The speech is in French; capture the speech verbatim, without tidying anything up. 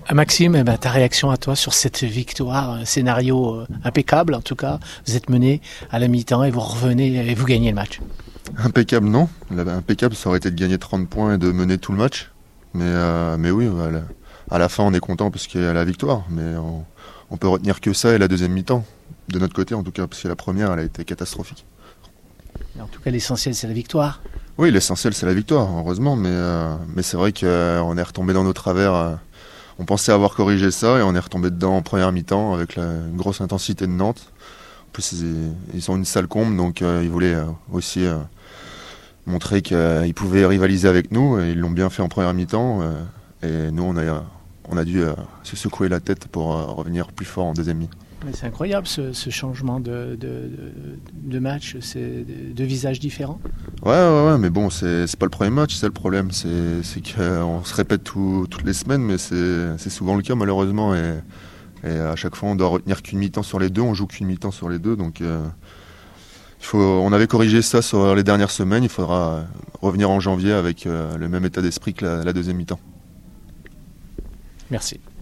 Maxime, eh ben, ta réaction à toi sur cette victoire, un scénario impeccable en tout cas. Vous êtes mené à la mi-temps et vous revenez et vous gagnez le match. Impeccable, non. Impeccable, ça aurait été de gagner trente points et de mener tout le match. Mais, euh, mais oui, à la, à la fin, on est content parce qu'il y a la victoire. Mais on, on peut retenir que ça et la deuxième mi-temps, de notre côté en tout cas, parce que la première, elle a été catastrophique. En tout cas, l'essentiel, c'est la victoire. Oui, l'essentiel, c'est la victoire, heureusement. Mais, euh, mais c'est vrai qu'on est retombé dans nos travers. Euh, on pensait avoir corrigé ça et on est retombé dedans en première mi-temps avec la, une grosse intensité de Nantes. En plus, ils, ils ont une sale comble, donc euh, ils voulaient euh, aussi euh, montrer qu'ils pouvaient rivaliser avec nous. Et ils l'ont bien fait en première mi-temps. Euh, et nous, on a, on a dû euh, se secouer la tête pour euh, revenir plus fort en deuxième mi. Mais c'est incroyable ce, ce changement de, de, de, de match, c'est de, de visages différents. Ouais, ouais, ouais, mais bon, c'est, c'est pas le premier match, c'est le problème. C'est, c'est qu'on se répète tout, toutes les semaines, mais c'est, c'est souvent le cas malheureusement. Et, et à chaque fois, on doit retenir qu'une mi-temps sur les deux, on joue qu'une mi-temps sur les deux. Donc, euh, il faut, on avait corrigé ça sur les dernières semaines, il faudra revenir en janvier avec euh, le même état d'esprit que la, la deuxième mi-temps. Merci.